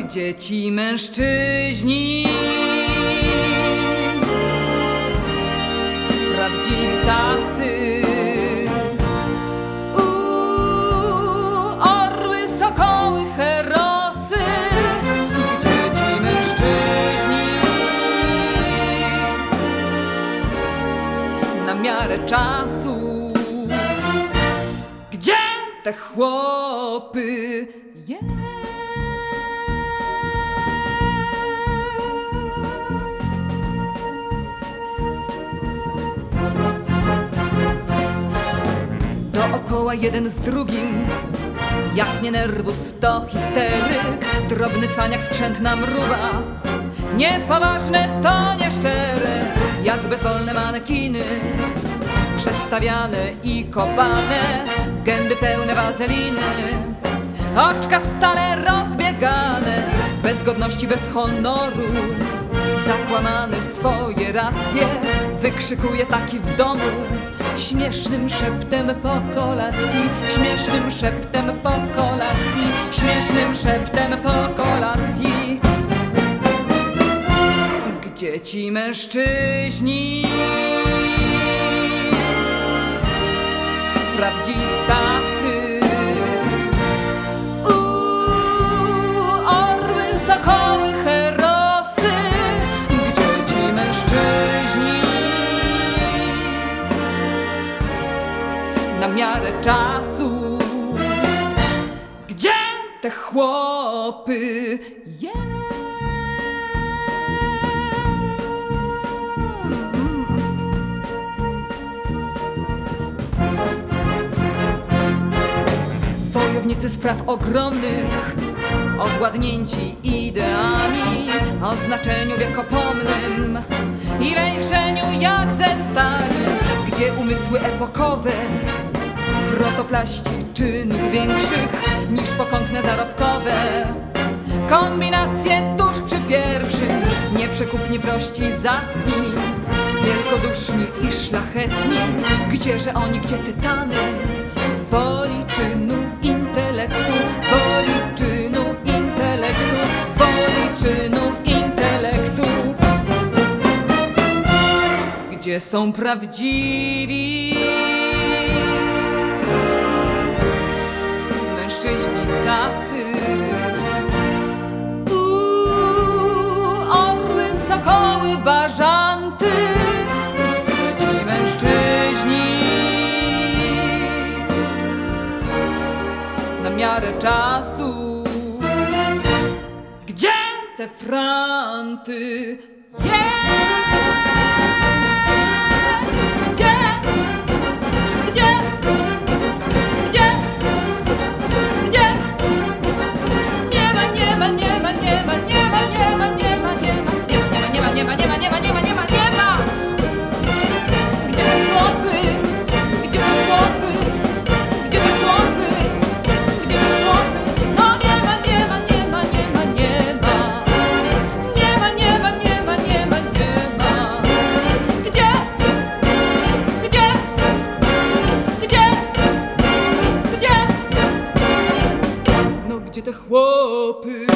Gdzie ci mężczyźni, prawdziwi tacy, orły, sokoły, herosy? Gdzie ci mężczyźni na miarę czasu? Gdzie te chłopy? Dookoła jeden z drugim, jak nie nerwus, to histeryk. Drobny cwaniak, skrzętna mruwa, niepoważne to nieszczere, jak bezwolne manekiny, przestawiane i kopane, gęby pełne wazeliny, oczka stale rozbiegane, bez godności, bez honoru, zakłamane swoje racje, wykrzykuje taki w domu, śmiesznym szeptem po kolacji, śmiesznym szeptem po kolacji, śmiesznym szeptem po kolacji. Gdzie ci mężczyźni, prawdziwi tacy, orły, sokoły, herosy? Gdzie ci mężczyźni na miarę czasu? Gdzie te chłopy? Wojownicy spraw ogromnych, owładnięci ideami o znaczeniu wiekopomnym i wejrzeniu jak ze stali, gdzie umysły epokowe, protoplaści czynów większych niż pokątne zarobkowe, kombinacje tuż przy pierwszym, nieprzekupni, prości, zacni, wielkoduszni i szlachetni. Gdzieże oni, gdzie tytany woli, czynu, intelektu, woli, czynu, intelektu, woli, czynu, intelektu? Gdzie są prawdziwi mężczyźni tacy, orły, sokoły, bażanty? Gdzie ci mężczyźni na miarę czasu? Gdzie te franty? Gdzie? Gdzie? Gdzie? Gdzie? Nie ma, nie ma, nie ma, nie ma, nie ma, nie ma, nie ma, nie ma, nie ma, nie ma, nie ma, nie ma, nie ma, nie ma, nie ma. Gdzie te chłopy? Gdzie te chłopy? Gdzie te chłopy? Gdzie te chłopy? No nie ma, nie ma, nie ma, nie ma, nie ma. Nie ma, nie ma, nie ma, nie ma, nie ma. Gdzie? Gdzie? Gdzie? Gdzie? No gdzie te chłopy?